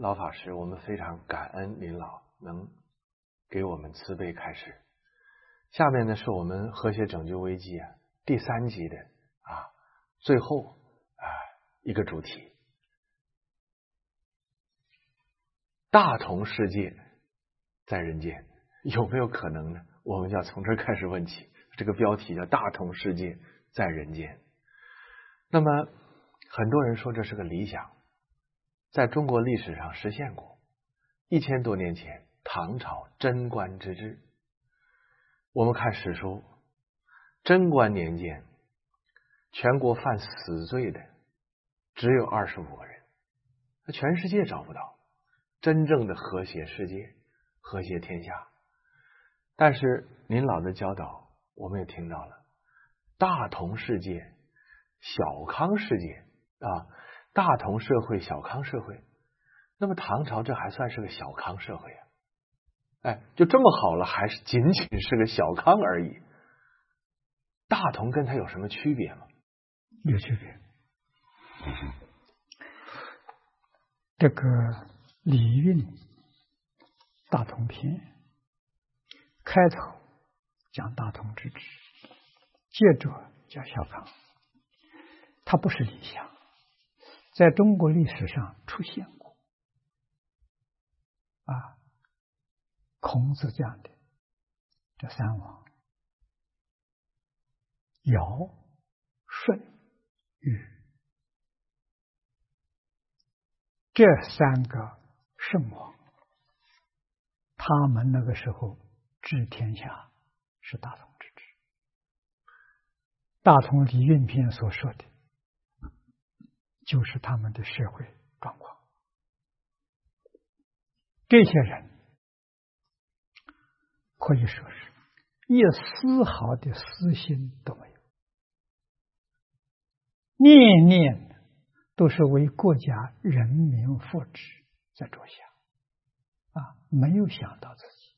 老法师，我们非常感恩您老能给我们慈悲开示。下面呢是我们和谐拯救危机第3集的最后一个主题。大同世界在人间，有没有可能呢？我们就要从这儿开始问起。这个标题叫大同世界在人间。那么很多人说这是个理想，在中国历史上实现过。1000多年前，唐朝贞观之治，我们看史书，贞观年间全国犯死罪的只有25个人，全世界找不到真正的和谐世界，和谐天下。但是您老的教导我们也听到了，大同世界、小康世界大同社会、小康社会。那么唐朝这还算是个小康社会就这么好了，还是仅仅是个小康而已。大同跟它有什么区别吗？ 有区别。这个礼运大同篇开头讲大同之治，接着讲小康，它不是理想，在中国历史上出现过孔子讲的这3王尧、舜、禹，这3个圣王，他们那个时候治天下是大同之治。大同礼运篇所说的就是他们的社会状况。这些人可以说是一丝毫的私心都没有，念念都是为国家人民福祉在着想没有想到自己。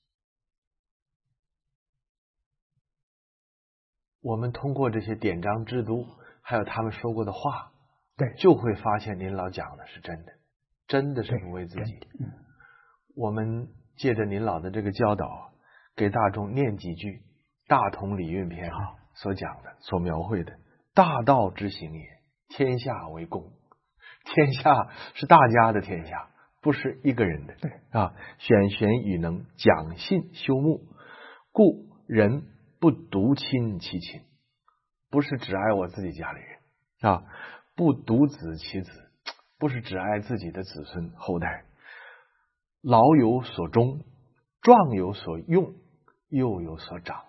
我们通过这些典章制度，还有他们说过的话， 对， 就会发现您老讲的是真的，真的是不为自己。我们借着您老的这个教导，给大众念几句《大同礼运篇》所讲的、所描绘的大道之行也，天下为公。天下是大家的天下，不是一个人的。 对选贤与能，讲信修睦，故人不独亲其亲，不是只爱我自己家里人不独子其子，不是只爱自己的子孙后代。老有所终，壮有所用，幼有所长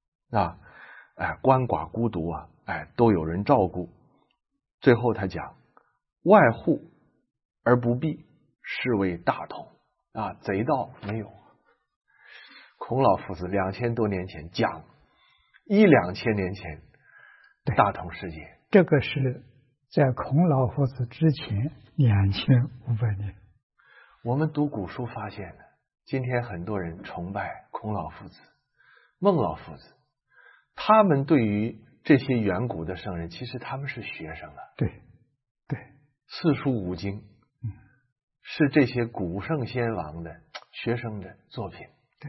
鳏寡孤独都有人照顾。最后他讲，外户而不避，是谓大同贼盗没有。孔老夫子2000多年前讲1-2000年前大同世界， 这个是在孔老夫子之前2500年。 我们读古书发现今天很多人崇拜孔老夫子、孟老夫子，他们对于这些远古的圣人，其实他们是学生对四书五经是这些古圣先王的学生的作品。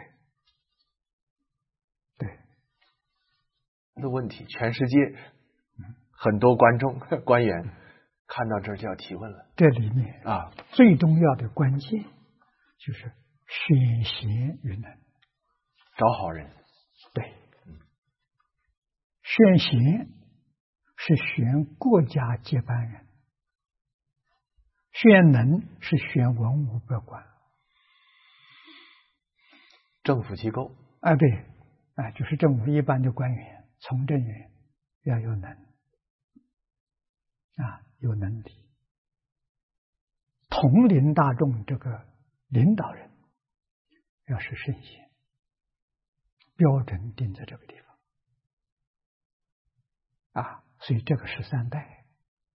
对的问题，全世界很多观众官员看到这儿就要提问了。 这里面最重要的关键就是选贤与能， 找好人。 对，选贤是选国家接班人，选能是选文武百官， 政府机构对就是政府一般的官员、从政员要有能有能力，统领大众，这个领导人要是圣贤，标准定在这个地方所以这个13代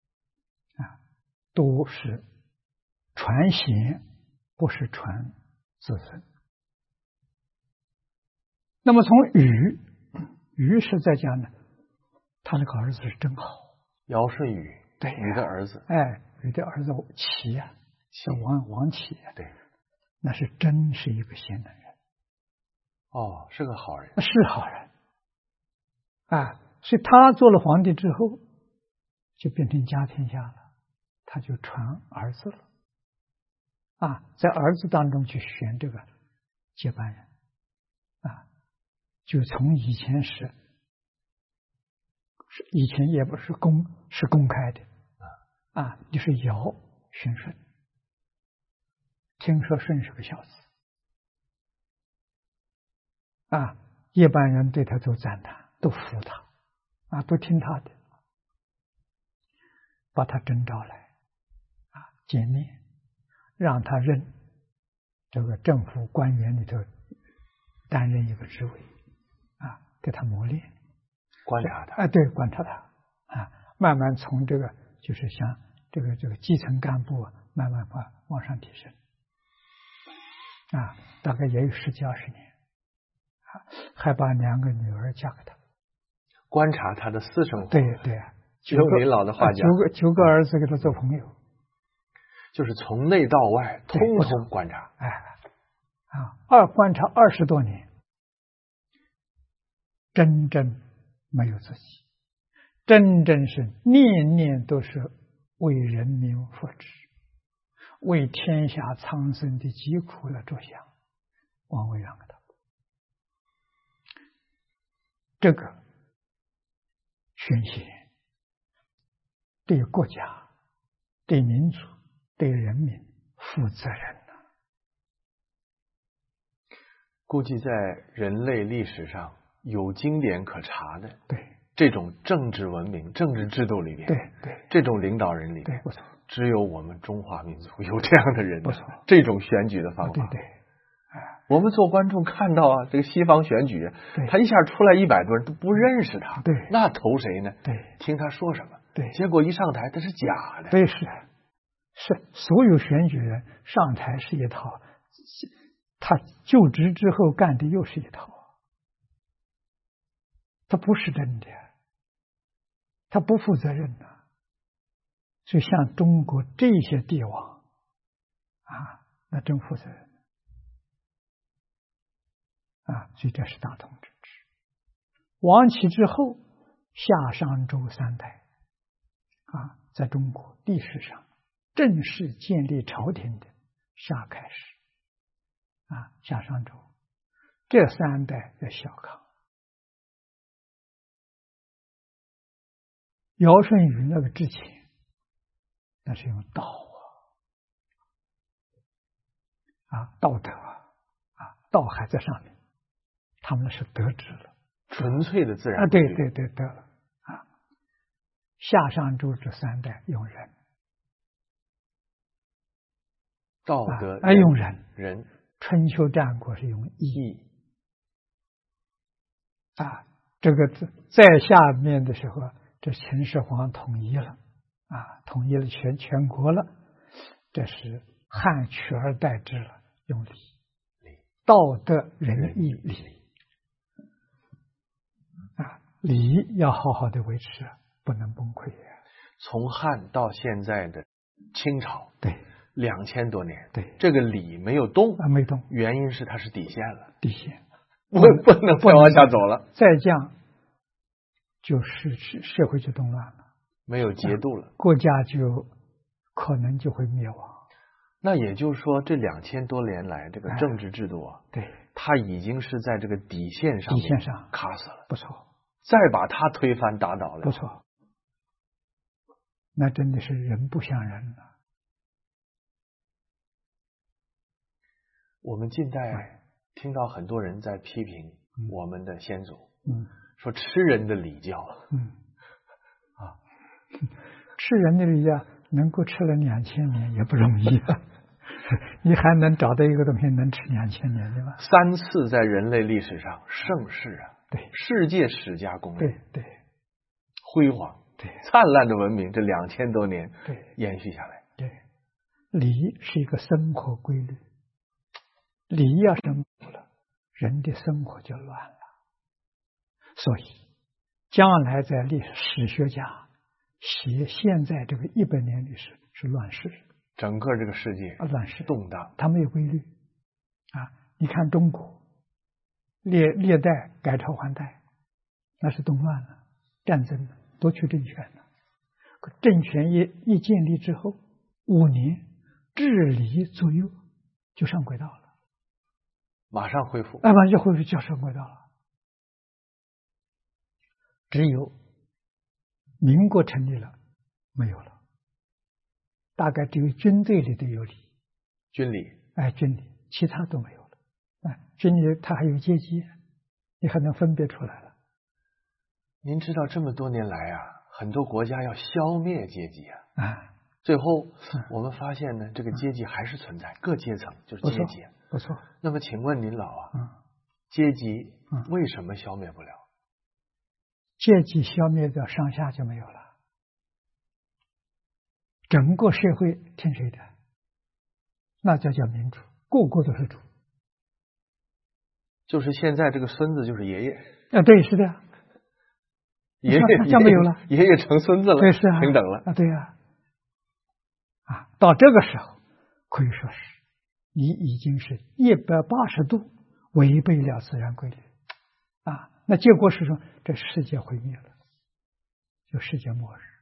都是传贤，不是传子孙。那么从禹是在讲呢，他那个儿子是真好， 尧舜禹， 对禹的儿子， 禹的儿子齐是王启， 对， 那是真是一个贤能人。 哦，是个好人， 是好人啊。所以他做了皇帝之后，就变成家天下了，他就传儿子了啊，在儿子当中去选这个接班人啊，就从以前以前也不是公开的啊，就是尧选舜，听说舜是个小子啊，接班人对他都赞叹，都服他啊，都听他的，把他征召来啊，见面，让他任这个政府官员里头担任一个职位啊，给他磨练， 观察他啊，对，观察他啊，慢慢从这个就是像这个基层干部慢慢往上提升啊，大概也有10几20年啊，还把2个女儿嫁给他， 观察他的私生活。 对， 用您老的话讲 ，9个儿子给他做朋友， 就是从内到外通通观察。 哎，啊，观察20多年，真正没有自己，真正是念念都是为人民福祉，为天下苍生的疾苦来着想，王维让给他。这个宣贤对国家、对民族、对人民负责任呐。 估计在人类历史上有经典可查的。 对， 这种政治文明、政治制度里面， 对， 这种领导人里面， 对，不错， 只有我们中华民族有这样的人， 不错， 这种选举的方法， 对， 我们做观众看到啊，这个西方选举，他一下出来100多人都不认识他， 对， 那投谁呢？ 对， 听他说什么？ 对， 结果一上台，他是假的。 对，是所有选举人上台是一套，他就职之后干的又是一套，他不是真的，他不负责任的。所以像中国这些帝王啊，那真负责任啊，所以这是大同之治。王启之后，夏商周3代啊，在中国历史上正式建立朝廷的夏开始啊，夏商周这3代在小康。尧舜禹那个之前，那是用道啊，道德啊，道还在上面，他们是德治了， 纯粹的自然啊，对，德啊。夏商周这3代用仁， 道德用仁，春秋战国是用义啊。这个在下面的时候，这秦始皇统一了啊，统一了全国了，这是汉取而代之了，用礼，道德仁义礼啊，礼要好好的维持，不能崩溃。 从汉到现在的清朝， 对 ，2000多年， 对， 这个礼没有动啊，没动， 原因是它是底线了， 底线不能再往下走了， 再降就是社会就动乱了， 没有节度了， 国家就可能就会灭亡。 那也就是说，这2000多年来，这个政治制度啊， 对， 它已经是在这个底线上卡死了， 不错， 再把它推翻打倒了， 不错，那真的是人不像人了。 我们近代听到很多人在批评我们的先祖，说吃人的礼教， 吃人的礼教能够吃了2000年也不容易啊。你还能找到一个东西能吃2000年对吧 ？3次在人类历史上盛世啊， 对， 世界史家公认， 对， 辉煌， 对， 灿烂的文明，这2000多年对延续下来。 对，礼是一个生活规律，礼要是没了，人的生活就乱了。所以，将来在历史学家写现在这个100年历史是乱世。 整个这个世界乱世动荡， 它没有规律啊！你看中国历代改朝换代，那是动乱了，战争了，夺取政权了。可政权一建立之后，5年治理左右就上轨道了， 马上恢复， 马上就恢复就上轨道了。只有民国成立了，没有了。大概只有军队里头有礼， 军礼， 军礼，其他都没有了。军礼它还有阶级，你还能分别出来了。 您知道这么多年来啊，很多国家要消灭阶级最后我们发现呢，这个阶级还是存在，各阶层就是阶级。 不错。 那么请问您老阶级为什么消灭不了？ 阶级消灭掉，上下就没有了。整个社会听谁的？那叫民主，个个都是主。 就是现在这个孙子就是爷爷对，是的， 爷爷这没有了， 爷爷成孙子了， 对，是啊， 平等了对呀，到这个时候可以说是你已经是180度违背了自然规律那结果是说这世界毁灭了，就世界末日。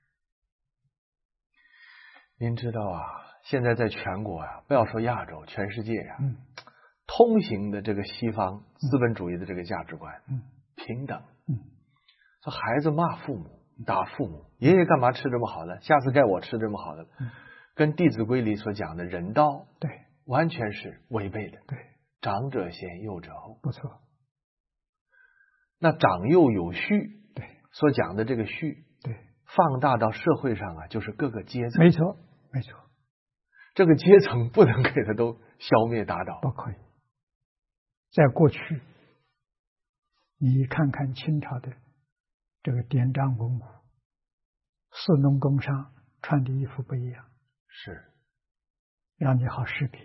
您知道现在在全国不要说亚洲，全世界通行的这个西方资本主义的这个价值观，平等。说孩子骂父母，打父母，爷爷干嘛吃这么好的？下次该我吃这么好的，跟《弟子规》里所讲的人道， 对， 完全是违背的。 对， 长者先，幼者后。 不错。 那长幼有序， 对， 所讲的这个序， 对， 放大到社会上就是各个阶层。 没错，没错。 这个阶层不能给他都消灭打倒， 不可以。在过去，你看看清朝的这个典章文武，士农工商穿的衣服不一样， 是让你好识别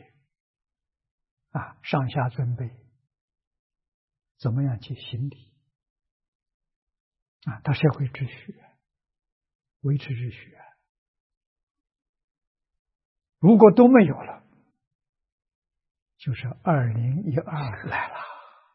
上下尊卑，怎么样去行礼它社会秩序，维持秩序如果都没有了，就是2012来了，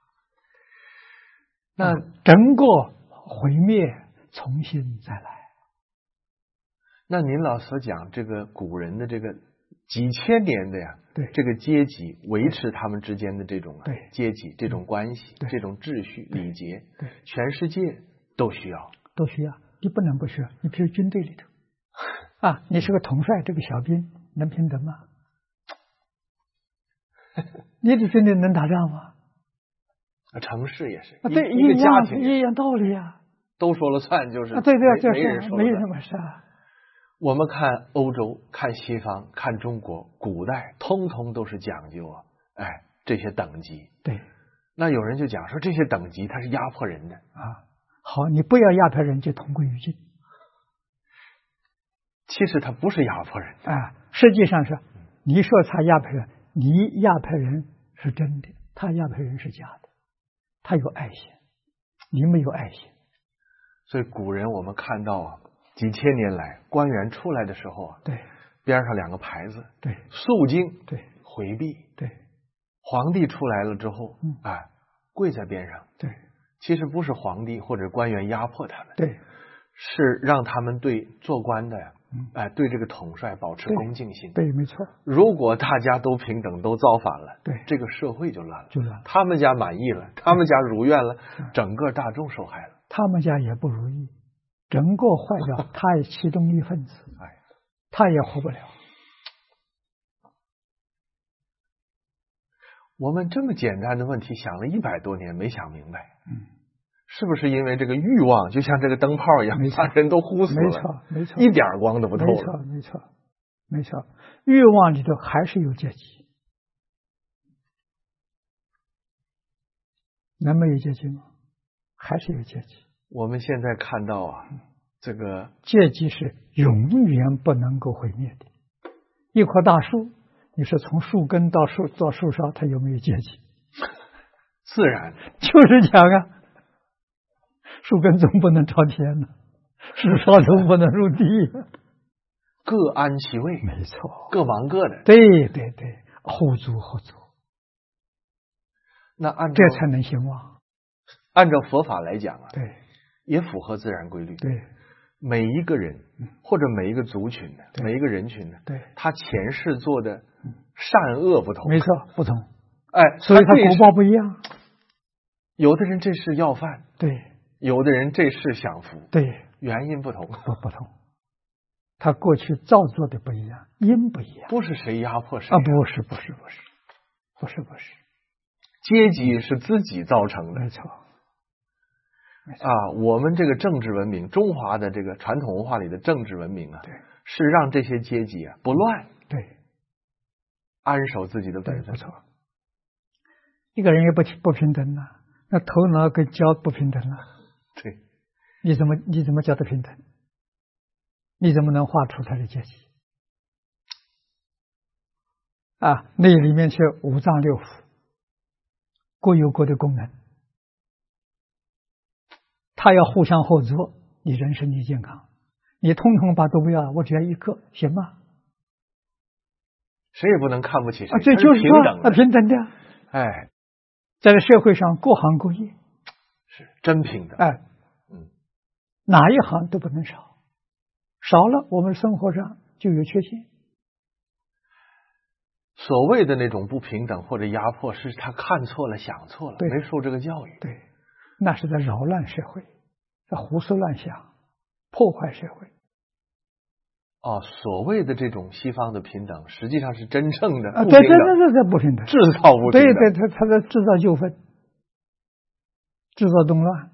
那整个毁灭重新再来。 那您老所讲这个古人的这个几千年的对， 这个阶级维持他们之间的这种阶级这种关系，这种秩序礼节， 对， 全世界都需要， 你不能不需要。你比如军队里头你是个统帅，这个小兵能平等吗？你的军队能打仗吗？ 城市也是对， 一个家庭一样道理都说了算，就是对， 没人说了算， 没什么事我们看欧洲，看西方，看中国，古代通通都是讲究这些等级。 对， 那有人就讲说这些等级它是压迫人的好，你不要压迫人，就同归于尽。 其实它不是压迫人实际上是你说他压迫人，你压迫人是真的，他压迫人是假的，他有爱心，你没有爱心。 所以古人我们看到几千年来官员出来的时候对， 边上2个牌子， 对， 肃静， 对， 回避， 对， 皇帝出来了之后跪在边上， 对， 其实不是皇帝或者官员压迫他们， 对， 是让他们对做官的对这个统帅保持恭敬心。 对，没错。 如果大家都平等，都造反了， 对， 这个社会就乱了， 就乱了。 他们家满意了，他们家如愿了，整个大众受害了。 他们家也不如意，整个坏掉，他也其中一份子，他也活不了。 我们这么简单的问题想了100多年没想明白，是不是因为这个欲望就像这个灯泡一样，把人都呼死了？ 没错， 一点光都不透了。 没错，欲望里头还是有阶级，能没有阶级吗？还是有阶级。 我们现在看到这个阶级是永远不能够毁灭的。一棵大树，你说从树根到树梢，它有没有阶级？ 自然就是讲树根总不能朝天呢，树梢总不能入地， 各安其位， 没错， 各忙各的。 对对对，互助合作， 那这才能兴旺。 按照佛法来讲啊， 对， 也符合自然规律。 对， 每一个人或者每一个族群的每一个人群的， 对， 他前世做的善恶不同， 没错，不同。 哎， 所以他果报不一样。 有的人这世要饭， 对， 有的人这世享福， 对， 原因不同， 不同。他过去造作的不一样，因不一样， 不是谁压迫谁啊，不是， 阶级是自己造成的， 没错。 啊，我们这个政治文明，中华的这个传统文化里的政治文明啊， 对， 是让这些阶级啊不乱， 对， 安守自己的本分。 没错。一个人也不平等了，那头脑跟脚不平等了， 对， 你怎么叫他平等？你怎么能画出他的阶级？啊，那里面是五脏六腑，各有各的功能，他要互相合作，你人身体健康。你通通把都不要，我只要一个，行吗？ 谁也不能看不起谁， 这就是平等的， 平等的。 哎， 在这社会上，各行各业是真平等。 哎，哪一行都不能少，少了我们生活上就有缺陷。 所谓的那种不平等或者压迫，是他看错了、想错了，没受这个教育。 对，那是在扰乱社会，在胡思乱想，破坏社会。 哦，所谓的这种西方的平等，实际上是真正的不平等，这不平等， 制造不平等。 对，他在制造纠纷，制造动乱，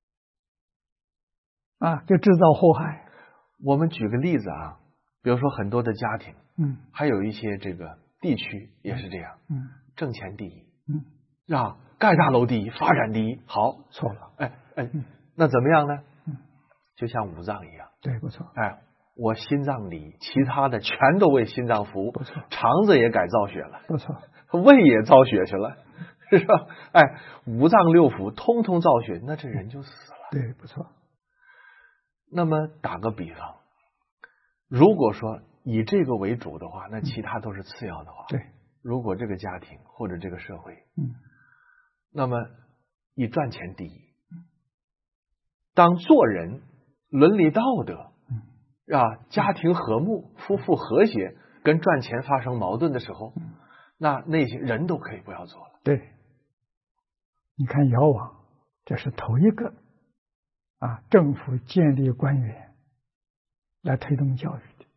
啊，就制造祸害。 我们举个例子啊，比如说很多的家庭，还有一些这个地区也是这样，挣钱第一，啊，盖大楼第一，发展第一，好， 错了， 那怎么样呢？就像五脏一样， 对，不错， 我心脏里其他的全都为心脏服务， 不错， 肠子也改造血了， 不错， 胃也造血去了，是吧？五脏六腑通通造血，那这人就死了。 对，不错。 那么打个比方，如果说以这个为主的话，那其他都是次要的话。 对， 如果这个家庭或者这个社会，那么以赚钱第一，当做人伦理道德。家庭和睦，夫妇和谐，跟赚钱发生矛盾的时候，那些人都可以不要做了。 对，你看尧王，这是头一个政府建立官员来推动教育的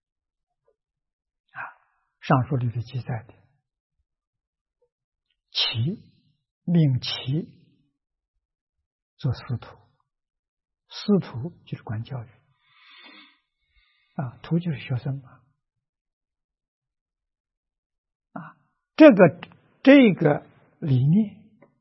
上书里的记载的，命齐做司徒，司徒就是管教育。徒就是学生嘛，这个理念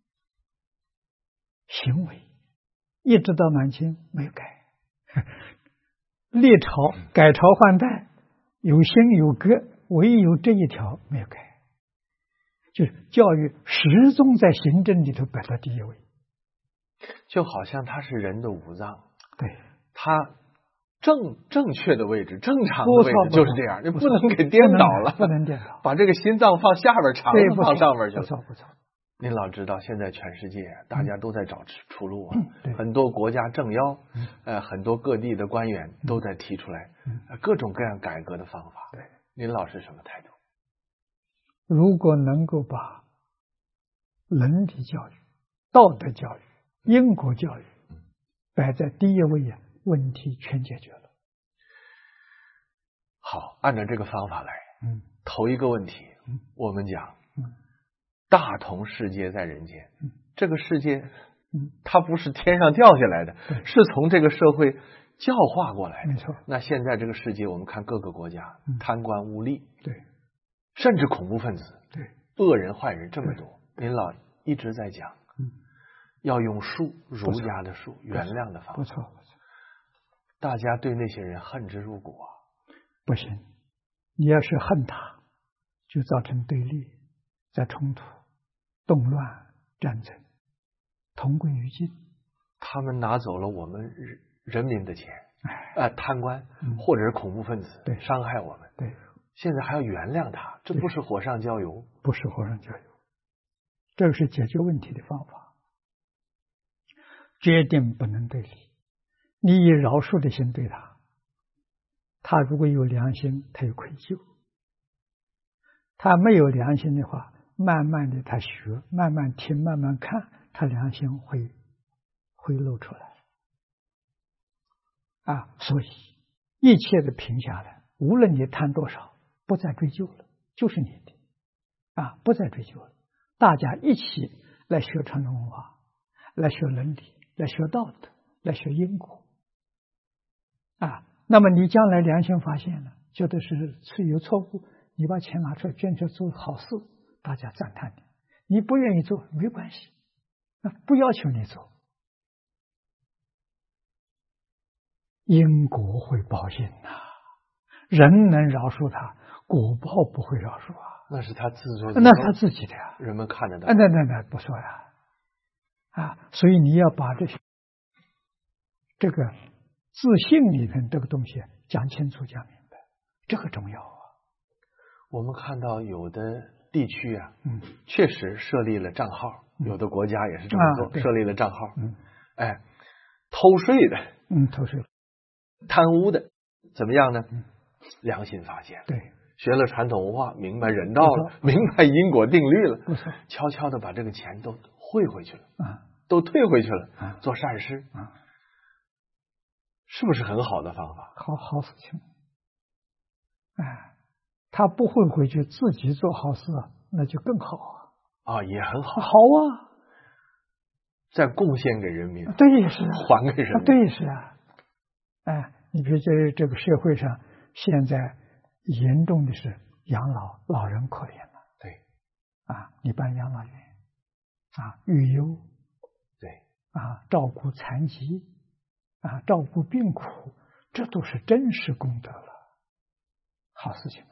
行为一直到满清没有改，历朝改朝换代，有兴有革，唯有这一条没有改，就是教育始终在行政里头摆到第一位， 就好像它是人的五脏， 对， 它正确的位置，正常的位置就是这样，你不能给颠倒了， 不能颠倒， 把这个心脏放下边，肠子放上边去了。 不错。 您老知道，现在全世界大家都在找出路啊，很多国家政要，很多各地的官员都在提出来各种各样改革的方法。 对， 您老是什么态度？ 如果能够把伦理教育、道德教育、因果教育摆在第一位问题全解决了。 好，按照这个方法来，头一个问题，我们讲，大同世界在人间，这个世界，它不是天上掉下来的，是从这个社会教化过来的。 没错。 那现在这个世界，我们看各个国家，贪官污吏， 对， 甚至恐怖分子， 对， 恶人坏人这么多，您老一直在讲，要用术，儒家的术，原谅的方法。 不错。 大家对那些人恨之入骨啊！ 不行，你要是恨他，就造成对立，在冲突、动乱、战争，同归于尽。 他们拿走了我们人民的钱， 贪官或者是恐怖分子对伤害我们， 对， 现在还要原谅他，这不是火上浇油？ 不是火上浇油，这个是解决问题的方法，决定不能对立。你以饶恕的心对他，他如果有良心，他有愧疚；他没有良心的话，慢慢的他学，慢慢听，慢慢看，他良心会露出来。所以一切的平下来，无论你贪多少，不再追究了，就是你的，不再追究了。大家一起来学传统文化，来学伦理，来学道德，来学因果。那么你将来良心发现了，觉得是有错误，你把钱拿出来捐去做好事，大家赞叹你。你不愿意做没关系，不要求你做。因果会报应人能饶恕他，果报不会饶恕那是他自作， 那是他自己的呀， 人们看得到。 那不说呀，所以你要把这个自信里面这个东西讲清楚讲明白，这个重要我们看到有的地区确实设立了账号，有的国家也是这么做，设立了账号。偷税的， 偷税， 贪污的，怎么样呢？良心发现， 对， 学了传统文化，明白人道了，明白因果定律了，悄悄的把这个钱都汇回去了，都退回去了，做善事，是不是很好的方法？ 好事情。他不汇回去，自己做好事，那就更好也很好。 好再贡献给人民， 对是还给人民， 对是你比如这个社会上现在严重的是养老人可怜了， 对你办养老院育优， 对照顾残疾照顾病苦，这都是真实功德了，好事情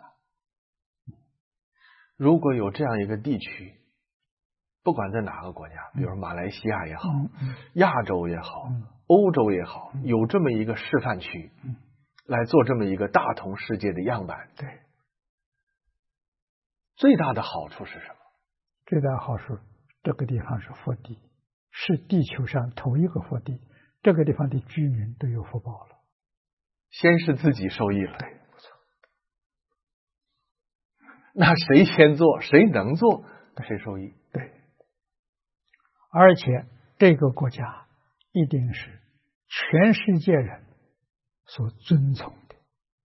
如果有这样一个地区，不管在哪个国家，比如马来西亚也好，亚洲也好，欧洲也好，有这么一个示范区，来做这么一个大同世界的样板， 对， 最大的好处是什么？ 最大的好处，这个地方是福地，是地球上头一个福地，这个地方的居民都有福报了。 先是自己受益了， 对，不错。 那谁先做，谁能做，谁受益。 对，而且这个国家一定是全世界人所尊崇的、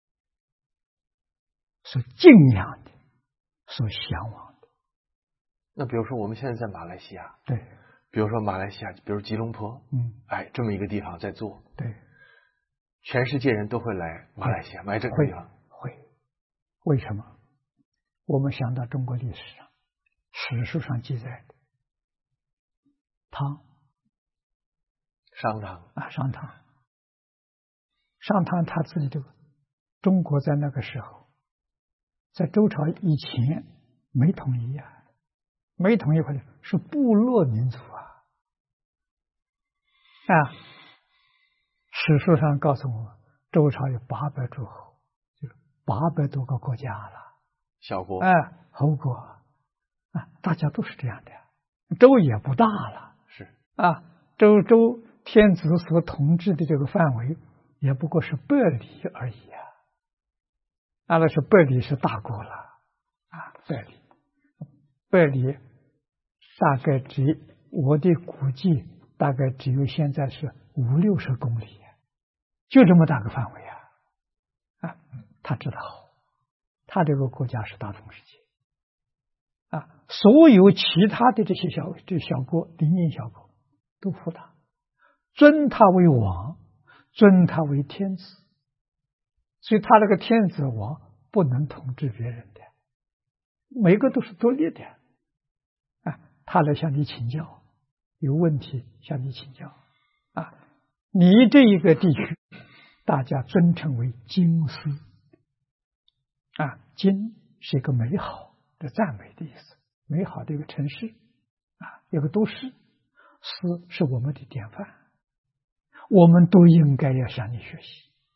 所敬仰的、所向往的。 那比如说我们现在在马来西亚， 对， 比如说马来西亚，比如吉隆坡，这么一个地方在做， 对， 全世界人都会来马来西亚买这个地方， 会，为什么？我们想到中国历史上、史书上记载的商汤，商汤他自己中国在那个时候，在周朝以前没统一没统一回来是部落民族史书上告诉我，周朝有800诸侯，就是800多个国家了。 小国侯国大家都是这样的，周也不大了， 是周天子所统治的这个范围也不过是100里而已那是100里是大国了100里大概我的估计大概只有现在是50-60公里，就这么大个范围他知道他这个国家是大同世界所有其他的这些小国邻近小国都服他，尊他为王，尊他为天子，所以他那个天子王不能统治别人的，每个都是独立的他来向你请教，有问题向你请教你这一个地区大家尊称为京师京是一个美好的赞美的意思，美好的一个城市一个都市，师是我们的典范，我们都应该要向你学习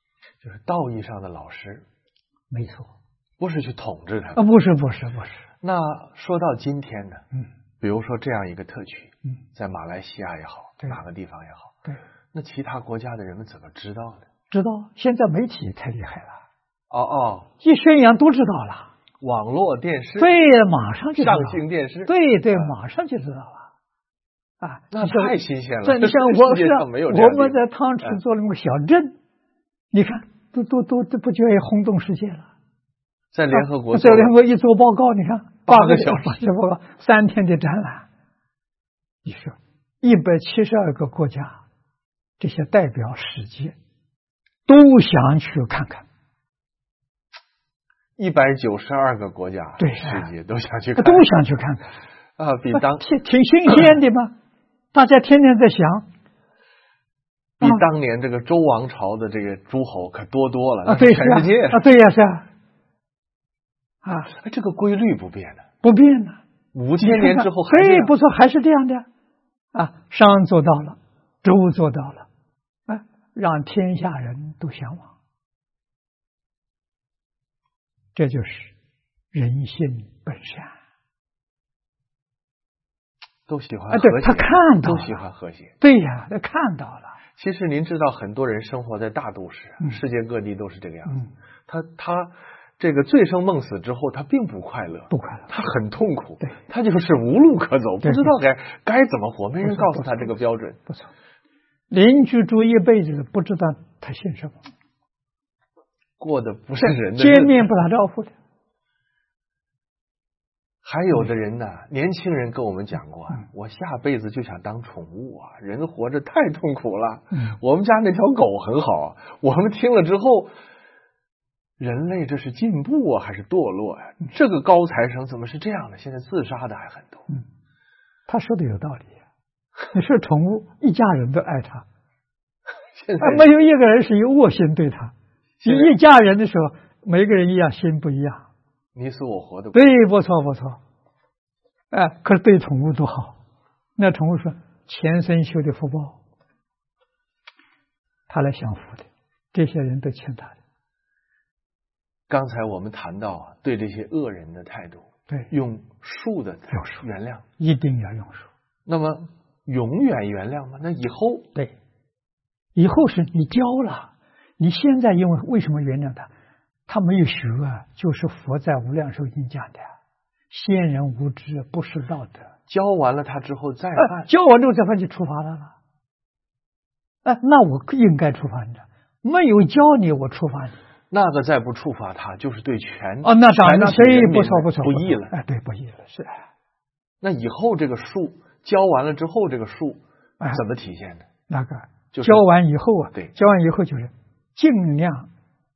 就是道义上的老师， 没错。 不是去统治他。 不是。 那说到今天呢，比如说这样一个特区，在马来西亚也好，哪个地方也好， 对， 那其他国家的人们怎么知道呢？ 知道，现在媒体太厉害了。 一宣扬都知道了。 网络电视， 对，马上就知道上性电视， 对，马上就知道了。 那太新鲜了。 你像我们在汤池做了个小镇，你看都不觉得轰动世界了。 在联合国， 一做报告，你看 8个小时报告，3天的展览。你说172个国家，这些代表世界都想去看看。 192个国家， 对， 世界都想去看， 都想去看看比挺新鲜的嘛。大家天天在想， 比当年这个周王朝的这个诸侯可多了。 对， 全世界对呀，是这个规律不变的， 不变的。 5000年之后不错，还是这样的商做到了，周做到了，让天下人都向往。这就是人性本善。 都喜欢和谐， 对，他看到了， 都喜欢和谐。 对呀，他看到了。 其实您知道，很多人生活在大都市，世界各地都是这个样子。他这个醉生梦死之后，他并不快乐，他很痛苦，他就是无路可走，不知道该怎么活，没人告诉他这个标准。 不错，邻居住一辈子不知道他姓什么， 过的不是人的见面不打招呼的。 还有的人呢，年轻人跟我们讲过，我下辈子就想当宠物啊，人活着太痛苦了。我们家那条狗很好，我们听了之后，人类这是进步还是堕落呀？这个高材生怎么是这样的？现在自杀的还很多。 他说的有道理。你是宠物，一家人都爱他， 现在没有一个人是有恶心对他。一家人的时候，每个人一样，心不一样。 你死我活的， 对，不错。可是对宠物多好。那宠物说前生修的福报，他来享福的，这些人都欠他的。 刚才我们谈到对这些恶人的态度， 对， 用术的原谅， 一定要用术。 那么永远原谅吗？那以后对，以后是你教了，你现在因为什么原谅他？他没有学就是佛在无量寿经讲的，先人无知，不识道德。 教完了他之后再犯， 教完之后再犯就处罚他了。那我应该处罚你的，没有教你我处罚你。 那个再不处罚他，就是对那当然，不错， 不义了。 对，不义了，是。 那以后这个术教完了之后，这个术怎么体现的？ 那个教完以后对， 教完以后就是尽量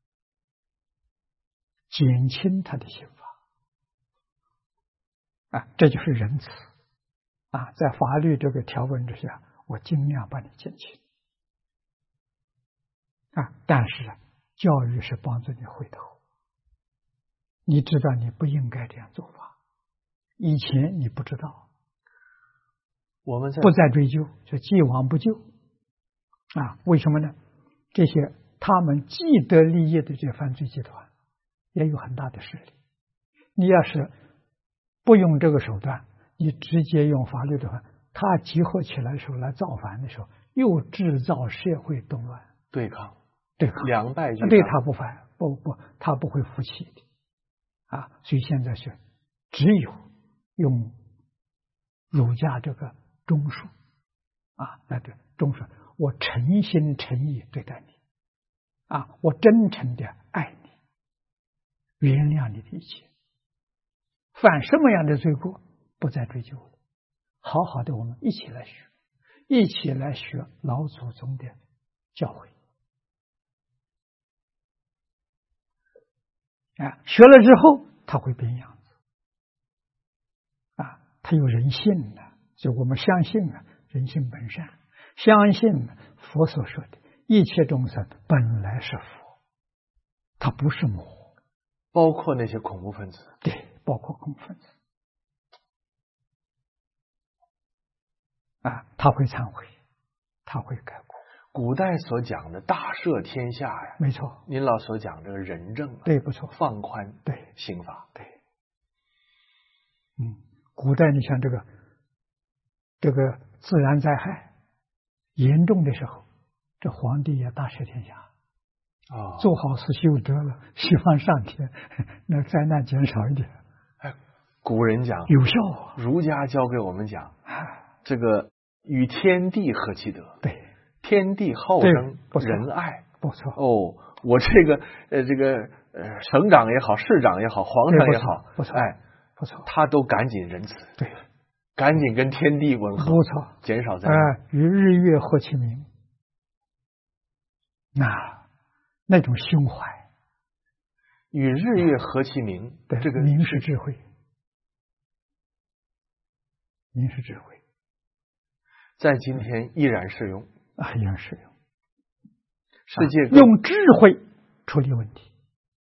减轻他的刑罚，这就是仁慈在法律这个条文之下，我尽量把你减轻但是教育是帮助你回头，你知道你不应该这样做法，以前你不知道， 我们不再追究，就既往不咎为什么呢？这些他们既得利益的这犯罪集团也有很大的势力，你要是不用这个手段，你直接用法律的话，他集合起来的时候来造反的时候，又制造社会动乱， 对抗， 两败俱伤， 对他不反，他不会服气的所以现在是只有用儒家这个忠恕来对忠恕，我诚心诚意对待你我真诚的爱你，原谅你的一切，犯什么样的罪过不再追究了，好好的我们一起来学老祖宗的教诲学了之后他会变样子他有人性的，就我们相信人性本善，相信佛所说的一切众生本来是佛，他不是魔， 包括那些恐怖分子， 对，包括恐怖分子他会忏悔，他会改过。 古代所讲的大赦天下呀， 没错， 您老所讲这个仁政啊， 对，不错， 放宽对刑法， 对，古代你像这个自然灾害严重的时候，这皇帝也大赦天下。做好事修德了，希望上天那灾难减少一点。 哎，古人讲有效啊， 儒家教给我们讲，这个与天地合其德， 对， 天地好生仁爱， 不错。 哦，我这个省长也好，市长也好，皇上也好， 不错， 哎， 不错， 他都赶紧仁慈， 对， 赶紧跟天地吻合， 不错， 减少灾难。 与日月和其明，那种胸怀， 与日月合其明， 对， 这个明是智慧，明是智慧， 在今天依然适用， 依然适用。 世界用智慧处理问题，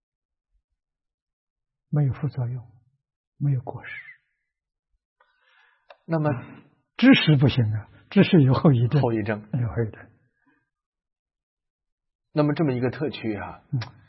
没有副作用，没有过失。 那么知识不行啊，知识有后遗症， 有后遗症。那么这么一个特区啊，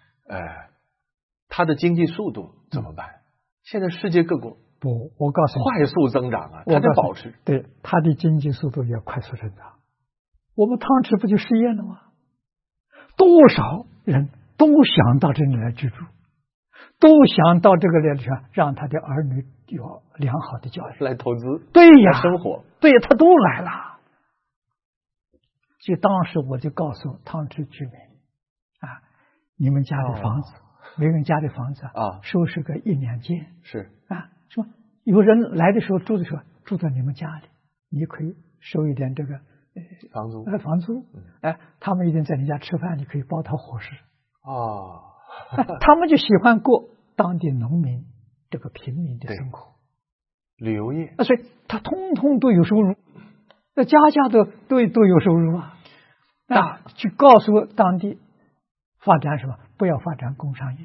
它的经济速度怎么办？现在世界各国我告诉你， 快速增长啊，它得保持。 对，它的经济速度也快速增长。我们汤池不就失业了吗？多少人都想到这里来居住，都想到这个来让他的儿女有良好的教育， 来投资， 对呀， 生活， 对呀，他都来了。就当时我就告诉汤池居民你们家的房子，每个人家的房子收拾个1-2间， 是说有人来的时候住的时候住在你们家里，你可以收一点这个房租，他们一定在你家吃饭，你可以包他伙食他们就喜欢过当地农民这个平民的生活， 旅游业， 所以他通通都有收入，家家都有收入去告诉当地发展什么？不要发展工商业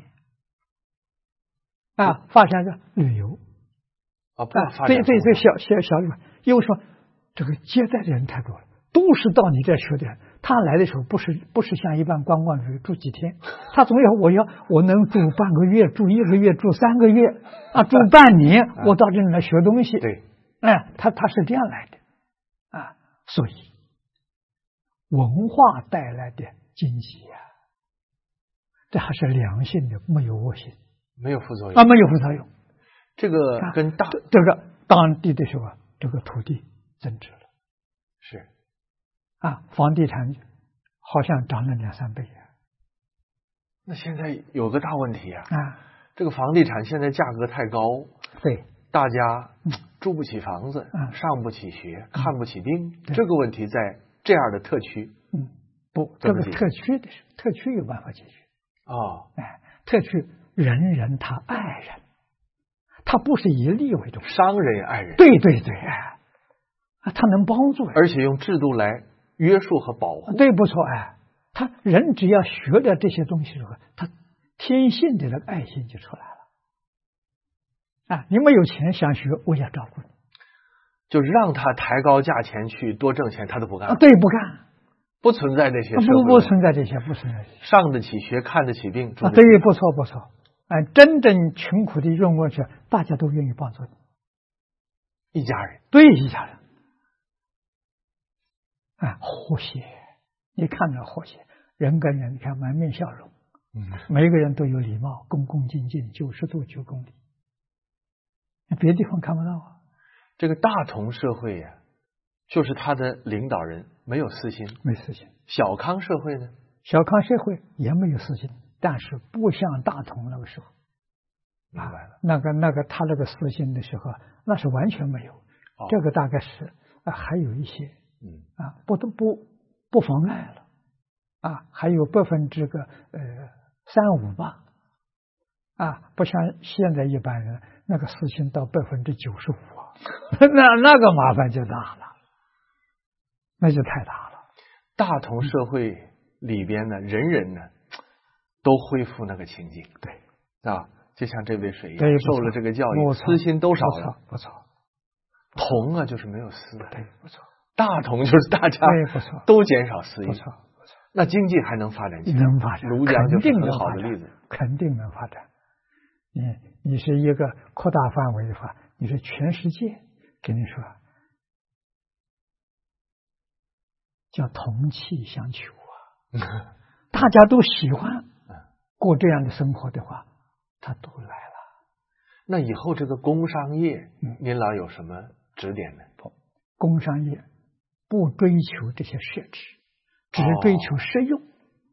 发展旅游不要发展这小旅游，因为说这个接待的人太多了，都是到你这学的人。他来的时候不是像一般观光旅住几天，他总要我能住半个月，住1个月，住3个月住半年，我到这里来学东西。 对， 他是这样来的所以文化带来的经济这还是良性的，没有恶性， 没有副作用没有副作用。 这个跟这个当地的时候这个土地增值了， 是房地产好像涨了2-3倍那现在有个大问题这个房地产现在价格太高， 对， 大家住不起房子，上不起学，看不起病，这个问题在这样的特区这个特区有办法解决特区人人他爱人，他不是以利为重， 商人也爱人， 对他能帮助而且用制度来约束和保护， 对，不错他人只要学了这些东西之后，他天性的那个爱心就出来了你没有钱想学，我也照顾你， 就让他抬高价钱去多挣钱，他都不干对，不干， 不存在这些， 不存在这些，不存在这些， 上得起学，看得起病， 对，不错真正穷苦的用过去，大家都愿意帮助你， 一家人， 对，一家人和谐，你看着和谐，人跟人，你看满面笑容，每个人都有礼貌，恭恭敬敬，90度9公里，别的地方看不到这个大同社会就是他的领导人没有私心， 没私心。 小康社会呢？ 小康社会也没有私心，但是不像大同那个时候， 明白了。 那个他那个私心的时候，那是完全没有。这个大概是还有一些，不妨碍了还有3-5%吧不像现在一般人那个私心到95%那个麻烦就大了，那就太大了。 大同社会里边呢，人人呢都恢复那个情境， 对就像这位水一样，受了这个教育，私心都少了， 不错。 同就是没有私， 对，不错。 大同就是大家不错， 都减少私欲， 不错。 那经济还能发展起来？ 能发展， 庐江就是肯定很能发展好的例子。 肯定能发展。你是一个扩大范围的话，你是全世界，跟你说叫同气相求啊，大家都喜欢过这样的生活的话，他都来了。 那以后这个工商业，您老有什么指点呢？ 工商业不追求这些设置，只追求实用。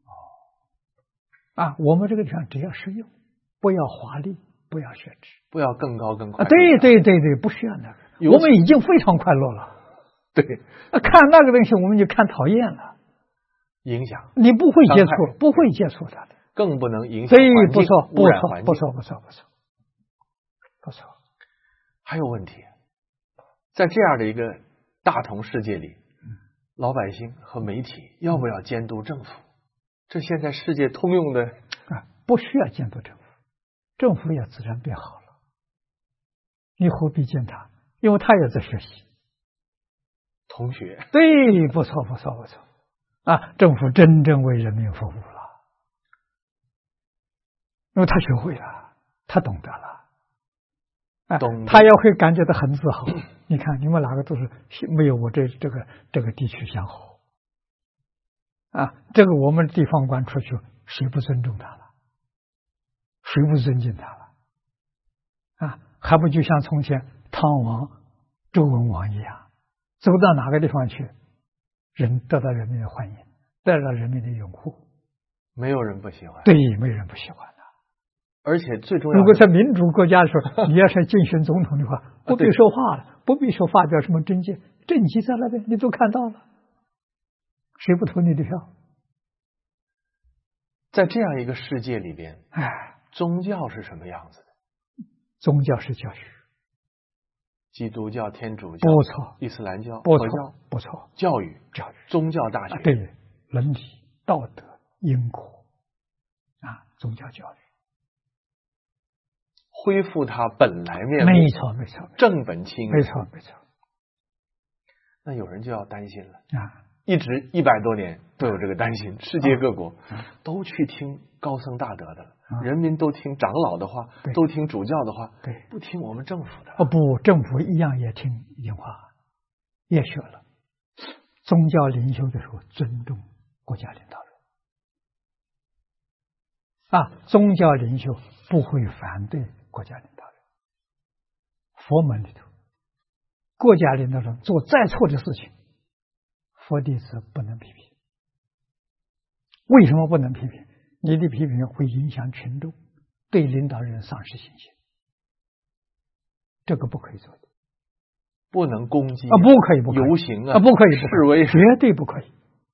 我们这个地方只要实用，不要华丽，不要设置， 不要更高更快。 对，不需要那个，我们已经非常快乐了。 对， 看那个东西我们就看讨厌了， 影响你不会接触，不会接触它的， 更不能影响环境，污染环境。 不错。 还有问题，在这样的一个大同世界里，老百姓和媒体要不要监督政府？这现在世界通用的不需要监督政府，政府也自然变好了。你何必监他？因为他也在学习。 同学， 对，不错。政府真正为人民服务了，因为他学会了，他懂得了，他也会感觉到很自豪。你看，你们哪个都是没有我这个地区相好这个我们地方官出去，谁不尊重他了？谁不尊敬他了？还不就像从前汤王、周文王一样，走到哪个地方去，得到人民的欢迎，得到人民的拥护， 没有人不喜欢。 对，没人不喜欢的。 而且最重要的， 如果在民主国家的时候，你要是竞选总统的话，不必说话了，不必说发表什么政见，政绩在那边，你都看到了，谁不投你的票？ 在这样一个世界里边，宗教是什么样子的？ 宗教是教育， 基督教、天主教、 不错， 伊斯兰教、 佛教， 不错， 教育，宗教大学， 对，伦理、道德、因果宗教教育， 恢复它本来面目， 没错， 正本清源， 没错。 那有人就要担心了一直100多年都有这个担心，世界各国都去听高僧大德的了，人民都听长老的话，都听主教的话，不听我们政府的。 不，政府一样也听话，也学了。宗教领袖的时候尊重国家领导人宗教领袖不会反对国家领导人。佛门里头，国家领导人做再错的事情，佛弟子不能批评。为什么不能批评？你的批评会影响群众，对领导人丧失信心，这个不可以做的。 不能攻击不可以游行不可以示威， 绝对不可以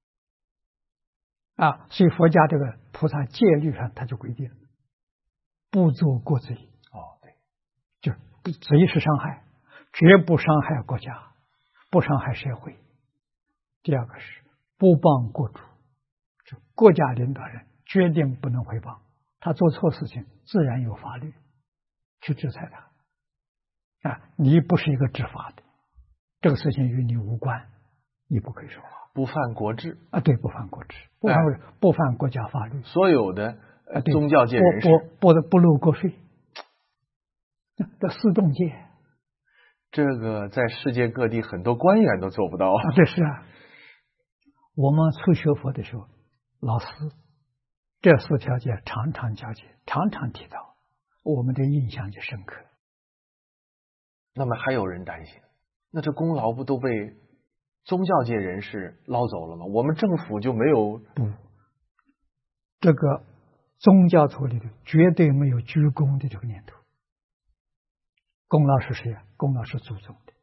所以佛家这个菩萨戒律上他就规定不做过罪对， 就贼是伤害，绝不伤害国家，不伤害社会。第二个是不帮国主，国家领导人决定不能诽谤，他做错事情自然有法律去制裁他你不是一个执法的，这个事情与你无关，你不可以说话。 不犯国制对，不犯国制，不犯国家法律。 所有的宗教界人士不漏国税，这四众戒， 这个在世界各地很多官员都做不到这是我们初学佛的时候，老师这4条戒常常讲解，常常提到，我们的印象就深刻。 那么还有人担心，那这功劳不都被宗教界人士捞走了吗？我们政府就没有？ 不，这个宗教徒里头绝对没有居功的这个念头。功劳是谁啊？功劳是祖宗的，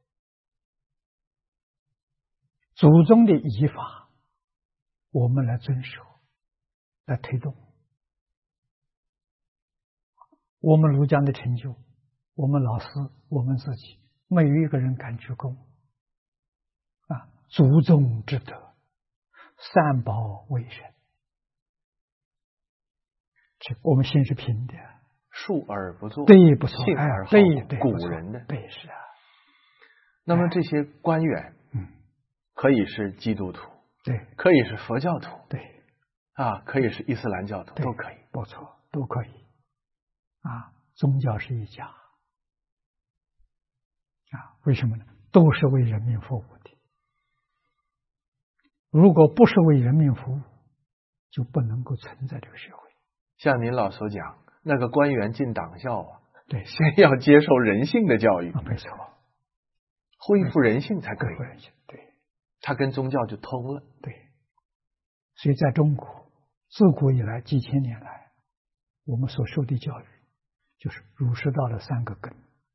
祖宗的仪法我们来遵守，来推动。我们儒家的成就，我们老师，我们自己，没有一个人敢居功祖宗之德，三宝为人，我们心是平的， 述而不作， 对，不错， 信而好对， 古人的， 对，是那么这些官员，可以是基督徒， 对， 可以是佛教徒， 对， 啊，可以是伊斯兰教徒， 对都可以。 不错，都可以。啊，宗教是一家。啊，为什么呢？都是为人民服务的。如果不是为人民服务，就不能够存在这个社会。 像您老所讲，那个官员进党校啊， 对， 先要接受人性的教育， 啊，没错， 恢复人性才可以。 恢复人性，对， 他跟宗教就通了。 对。所以在中国，自古以来几千年来，我们所受的教育，就是儒释道的三个根。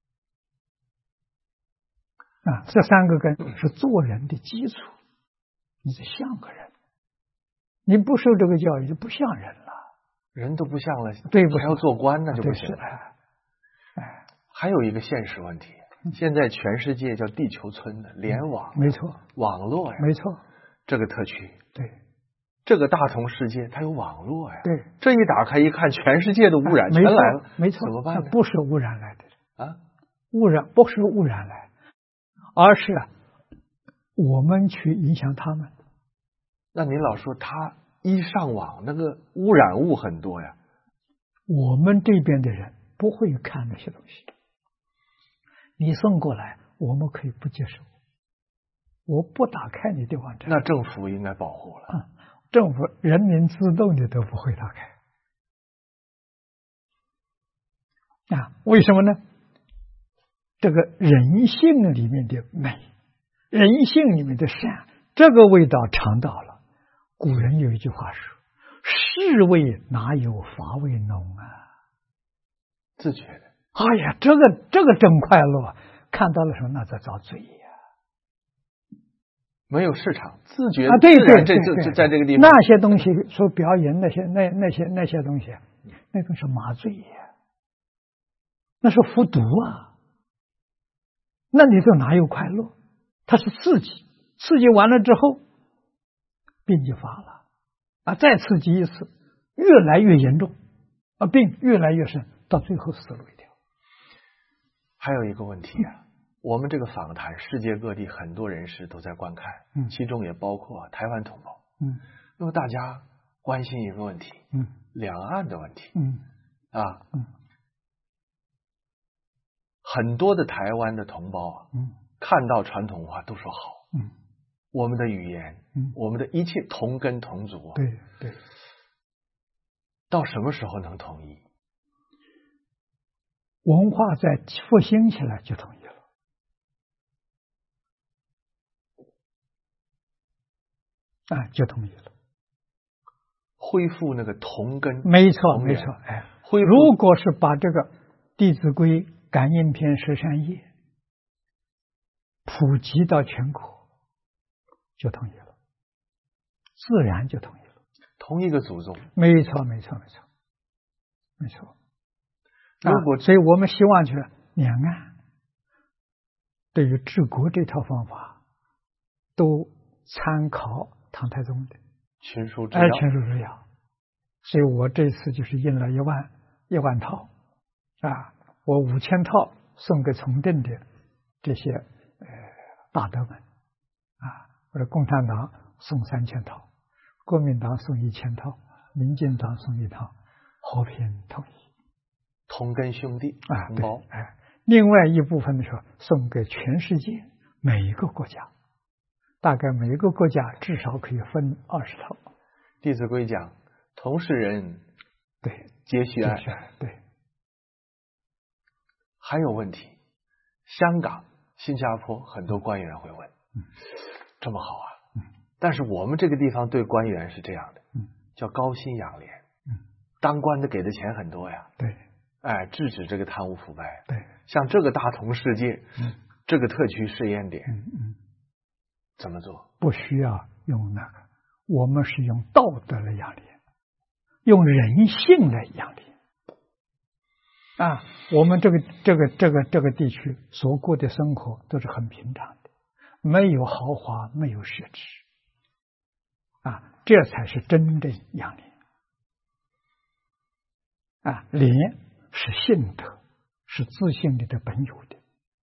啊，这三个根是做人的基础。你得像个人，你不受这个教育就不像人了， 人都不像了， 对不？ 还要做官那就不行了。还有一个现实问题，现在全世界叫地球村的联网， 没错， 网络呀， 没错， 这个特区， 对， 这个大同世界它有网络呀， 对， 这一打开一看，全世界的污染全来了， 没错， 怎么办呢？ 不是污染来的啊， 污染不是污染来，而是我们去影响他们。 那您老说他一上网，那个污染物很多呀。 我们这边的人不会看那些东西，你送过来，我们可以不接受，我不打开你的网站。 那政府应该保护了。 政府人民自动的都不会打开。啊，为什么呢？这个人性里面的美，人性里面的善，这个味道尝到了。古人有一句话说：“士味哪有乏味浓啊？” 自觉的。 哎呀，这个真快乐，看到了时候那在遭罪呀。 没有市场，自觉啊，对， 这在这个地方， 那些东西说表演那些东西，那都是麻醉呀，那是服毒啊。那里头哪有快乐？它是刺激，刺激完了之后，病就发了啊，再刺激一次，越来越严重啊，病越来越深，到最后死路一条。 还有一个问题啊，我们这个访谈，世界各地很多人士都在观看，其中也包括台湾同胞。那么大家关心一个问题，两岸的问题，很多的台湾的同胞啊，看到传统文化都说好，我们的语言，我们的一切同根同族啊， 对， 到什么时候能统一？ 文化在复兴起来就统一了。啊，就统一了， 恢复那个同根， 没错。哎，如果是把这个《弟子规》《感应篇》13页普及到全国，就统一了，自然就统一了。 同一个祖宗， 没错。如果，所以我们希望去两岸对于治国这套方法，都参考唐太宗的群书治要，所以我这次就是印了1万套啊，我5000套送给从政的这些大德们啊，或者共产党送3000套，国民党送1000套，民进党送1套，和平统一， 同根兄弟同胞。 另外一部分的时候送给全世界每一个国家。大概每一个国家至少可以分20套。 弟子规讲，同是人， 对， 皆须爱。 对。 还有问题，香港、新加坡很多官员会问，这么好啊，但是我们这个地方对官员是这样的，叫高薪养廉，当官的给的钱很多呀， 对， 制止这个贪污腐败， 对， 像这个大同世界，这个特区试验点，怎么做？ 不需要用那个，我们是用道德来养廉，用人性来养廉。啊，我们这个地区所过的生活都是很平常的，没有豪华，没有奢侈，啊，这才是真正养廉。啊，廉是信德，是自信里的本有的。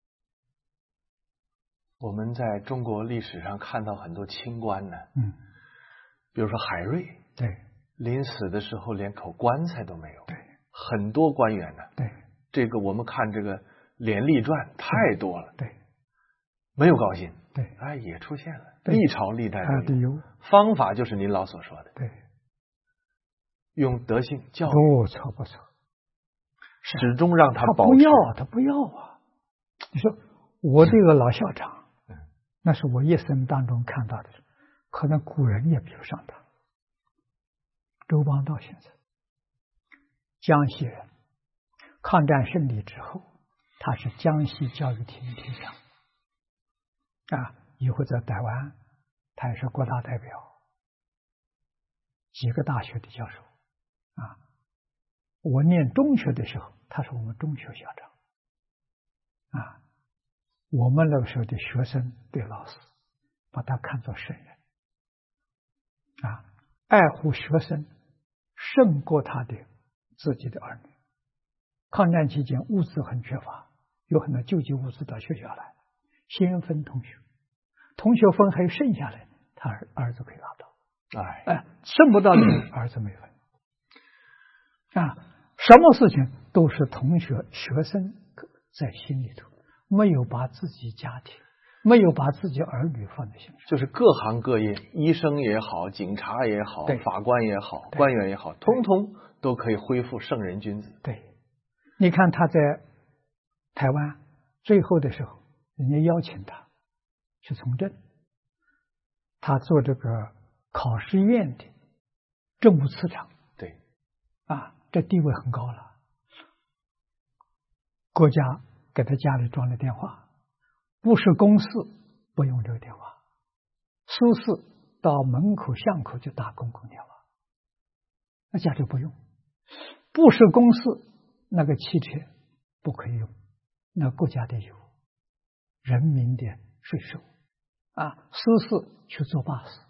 我们在中国历史上看到很多清官呢，比如说海瑞， 对， 临死的时候连口棺材都没有。 对， 很多官员呢， 对， 这个我们看这个《廉吏传》太多了。 对， 没有高薪。 对， 哎，也出现了， 对历朝历代都有。 有。 方法就是您老所说的， 对， 用德性教育， 不错不错， 始终让他他保持。 他不要啊！你说我这个老校长，那是我一生当中看到的，可能古人也比不上他。周邦道先生，江西人，抗战胜利之后，他是江西教育厅厅长，以后在台湾，他也是国大代表，几个大学的教授，我念中学的时候，他是我们中学校长，我们那个时候的学生对老师把他看作圣人，爱护学生胜过他的自己的儿女。抗战期间物资很缺乏，有很多救济物资到学校来，先分同学，同学分还有剩下来，他儿子可以拿到，剩不到的儿子没分。什么事情都是同学学生在心里头，没有把自己家庭，没有把自己儿女放在心上。 就是各行各业，医生也好，警察也好，法官也好，官员也好，通通都可以恢复圣人君子。 对，你看他在台湾最后的时候，人家邀请他去从政，他做这个考试院的政务次长。 对， 这地位很高了。国家给他家里装了电话，不是公事不用这个电话，私事到门口巷口就打公共电话，那家里不用。不是公事，那个汽车不可以用，那国家的有人民的税收私事去坐巴士，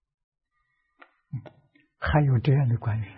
还有这样的官员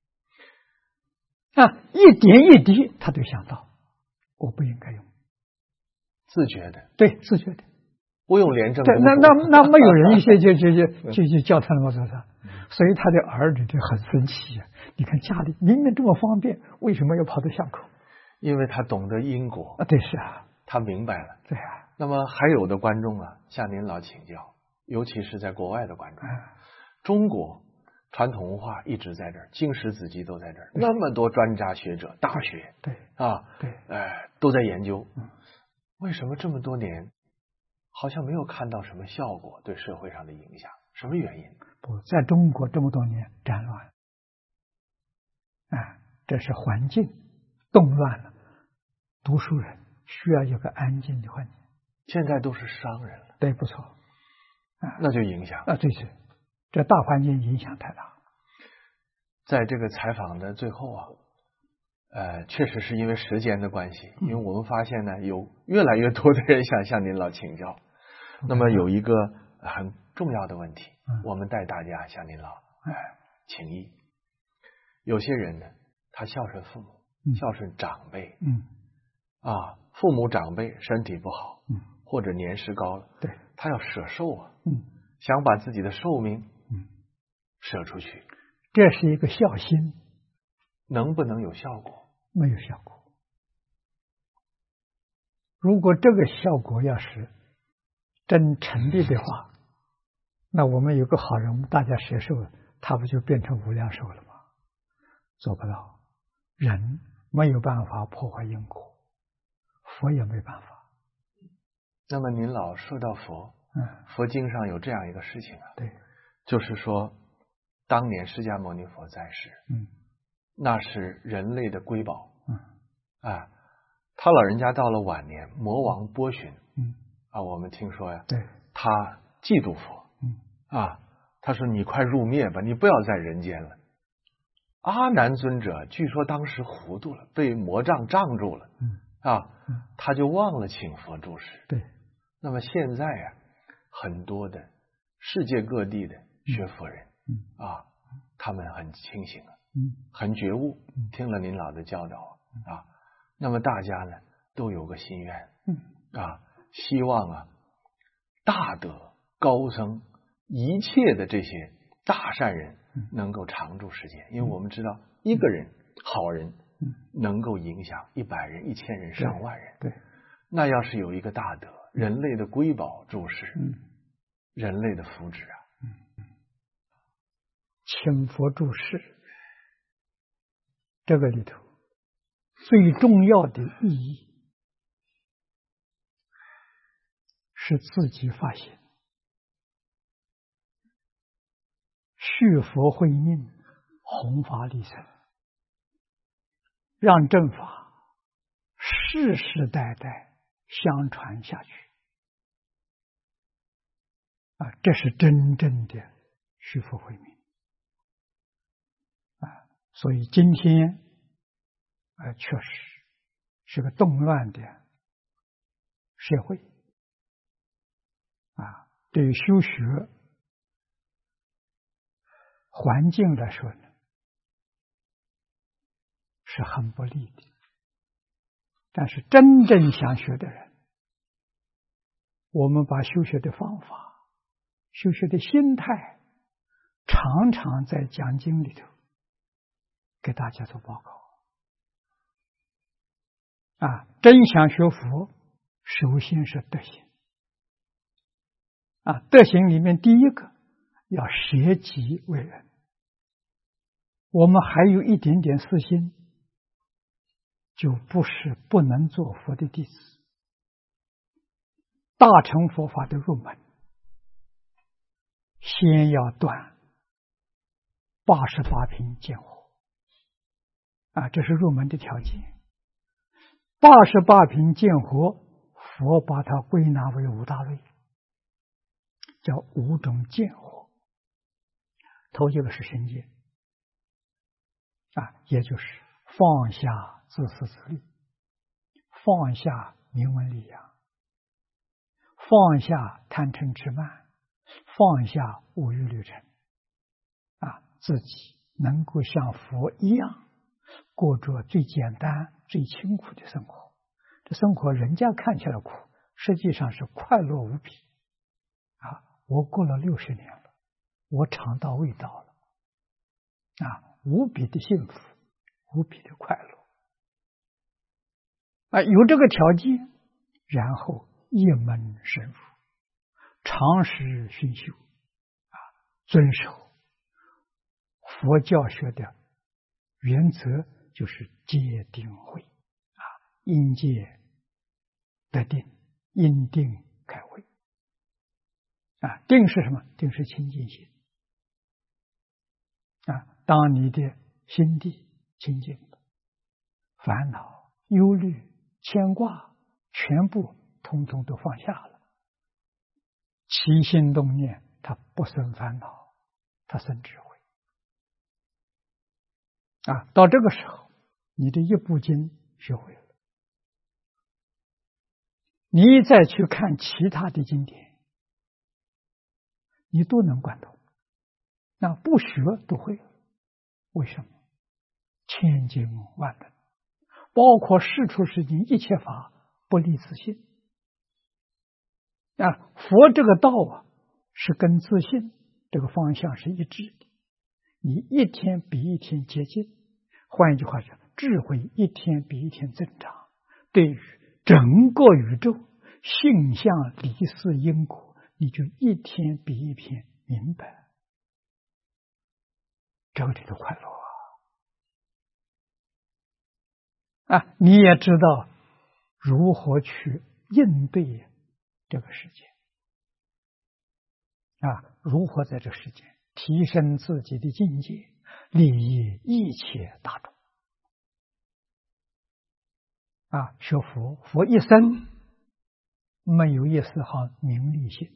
一点一滴他都想到，我不应该用， 自觉的， 对，自觉的， 不用廉政。 对，那没有人一些就叫他那么做的，所以他的儿女就很生气呀。你看家里明明这么方便，为什么要跑到巷口？ 因为他懂得因果对，是他明白了。 对那么还有的观众向您老请教，尤其是在国外的观众，中国传统文化一直在这儿，经史子集都在这儿，那么多专家学者，大学都在研究，为什么这么多年好像没有看到什么效果对社会上的影响？什么原因？ 不，在中国这么多年战乱，这是环境动乱了，读书人需要有个安静的环境。 现在都是商人了， 对，不错， 那就影响对，是这大环境影响太大。 在这个采访的最后确实是因为时间的关系，因为我们发现呢，有越来越多的人想向您老请教。那么有一个很重要的问题，我们带大家向您老请益。有些人呢，他孝顺父母，孝顺长辈，父母长辈身体不好，或者年事高了， 对， 他要舍寿想把自己的寿命舍出去， 这是一个孝心， 能不能有效果？ 没有效果。如果这个效果要是真成立的话，那我们有个好人，大家舍寿，他不就变成无量寿了吗？做不到，人没有办法破坏因果，佛也没办法。 那么您老说到佛，佛经上有这样一个事情对， 就是说当年释迦牟尼佛在世，那是人类的瑰宝，他老人家到了晚年，魔王波旬，我们听说对， 他嫉妒佛，他说你快入灭吧，你不要在人间了。阿难尊者据说当时糊涂了，被魔障障住了，他就忘了请佛住世。 对， 那么现在很多的世界各地的学佛人，他们很清醒很觉悟，听了您老的教导那么大家呢都有个心愿，希望大德高僧一切的这些大善人能够长住世间，因为我们知道一个人好人能够影响100人、1000人、上万人。 对， 那要是有一个大德，人类的瑰宝注释，人类的福祉啊。 请佛注释这个里头最重要的意义是自己发心，续佛慧命，弘法利生，让正法世世代代相传下去。这是真正的续佛慧命。所以今天确实是个动乱的社会对于修学环境来说呢，是很不利的。但是真正想学的人，我们把修学的方法、修学的心态，常常在讲经里头给大家做报告。真想学佛，首先是德行。德行里面第一个要舍己为人。我们还有一点点私心，就不能做佛的弟子。大乘佛法的入门，先要断88品见惑。这是入门的条件。88品见惑，佛把它归纳为5大类，叫5种见惑。头一个是身见，也就是放下自私自利，放下名闻利养，放下贪嗔痴慢，放下五欲六尘，自己能够像佛一样过着最简单最清苦的生活。这生活人家看起来苦，实际上是快乐无比。我过了60年了，我尝到味道了，无比的幸福，无比的快乐。有这个条件，然后一门深入，长时熏修，遵守佛教学的原则，就是戒定慧，因戒得定，因定开慧。定是什么？定是清净心。当你的心地清净了，烦恼、忧虑、牵挂全部统统都放下了，起心动念它不生烦恼，它生智慧。到这个时候，你的一部经学会了，你再去看其他的经典，你都能贯通。不学都会了。为什么？千经万论，包括世出世间一切法，不离自信。佛这个道是跟自信这个方向是一致的。你一天比一天接近，换一句话说，智慧一天比一天增长，对于整个宇宙性相离事因果，你就一天比一天明白，这里的快乐你也知道如何去应对这个世界如何在这个世界提升自己的境界，利益一切大众学佛，佛一生没有一丝毫名利心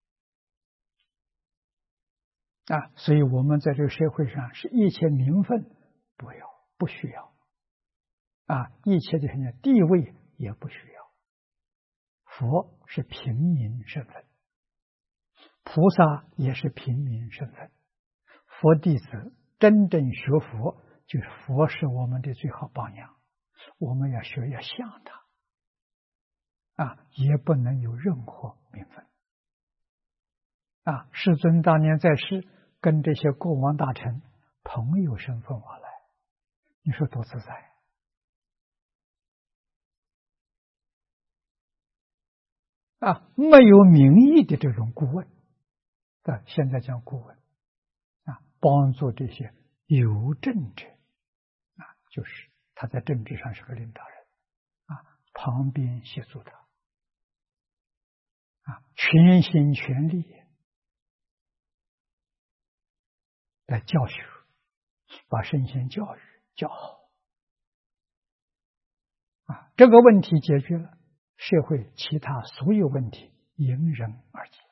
所以我们在这个社会上是一切名分不需要一切的地位也不需要。佛是平民身份，菩萨也是平民身份，佛弟子真正学佛，就是佛是我们的最好榜样，我们要学，要像他也不能有任何名分世尊当年在世跟这些国王大臣朋友身份往来，你说多自在啊！没有名义的这种顾问啊，现在讲顾问啊，帮助这些有政者啊，就是他在政治上是个领导人啊，旁边协助他啊，全心全力来教学，把圣贤教育教好啊，这个问题解决了，社会其他所有问题迎刃而解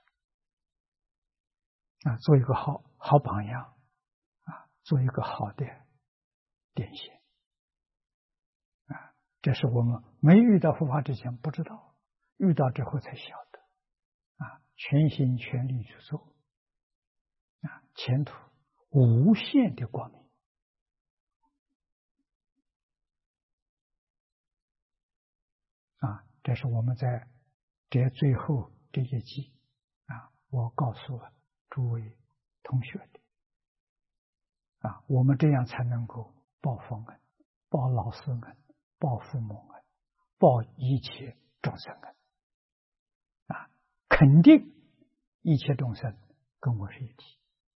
啊，做一个好榜样啊，做一个好的典型啊，这是我们没遇到佛法之前不知道，遇到之后才晓得啊，全心全力去做啊，前途无限的光明啊！这是我们在这最后这一集啊，我告诉了诸位同学的啊，我们这样才能够报佛恩、报老师恩、报父母恩、报一切众生恩啊！肯定一切众生跟我是一体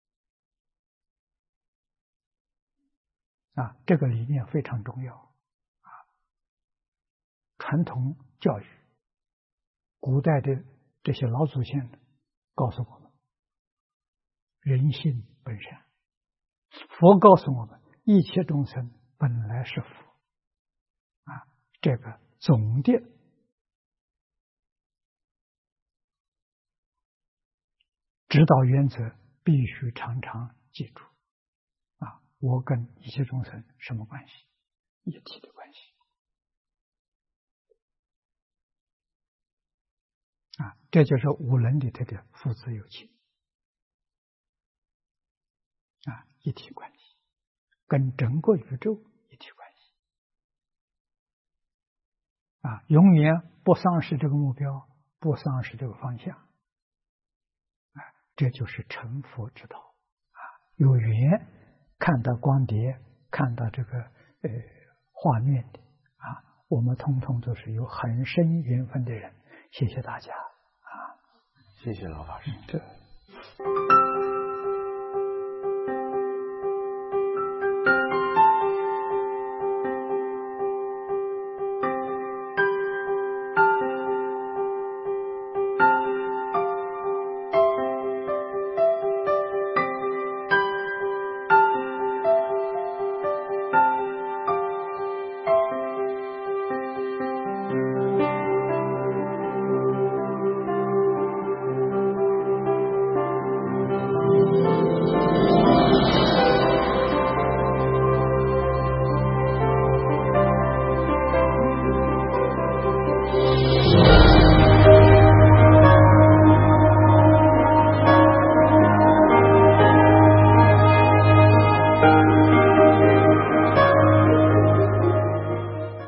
啊！这个理念非常重要啊！传统教育，古代的这些老祖先告诉我们，人性本善。佛告诉我们，一切众生本来是佛啊！这个总的指导原则必须常常记住啊！我跟一切众生什么关系？一体的关系啊！这就是五伦里头的父子有情啊，一体关系，跟整个宇宙一体关系啊！永远不丧失这个目标，不丧失这个方向啊！这就是成佛之道啊！有缘看到光碟，看到这个画面的啊，我们通通都是有很深缘分的人。谢谢大家啊！ 谢谢老法师。 对。